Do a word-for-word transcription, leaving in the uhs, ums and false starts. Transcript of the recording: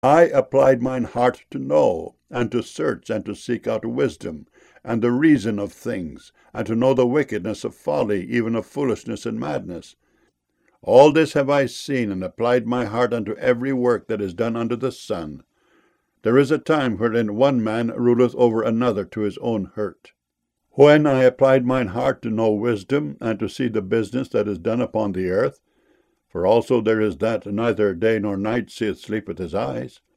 I applied mine heart to know, and to search, and to seek out wisdom, and the reason of things, and to know the wickedness of folly, even of foolishness and madness. All this have I seen, and applied my heart unto every work that is done under the sun. There is a time wherein one man ruleth over another to his own hurt. When I applied mine heart to know wisdom, and to see the business that is done upon the earth, for also there is that neither day nor night seeth sleep with his eyes,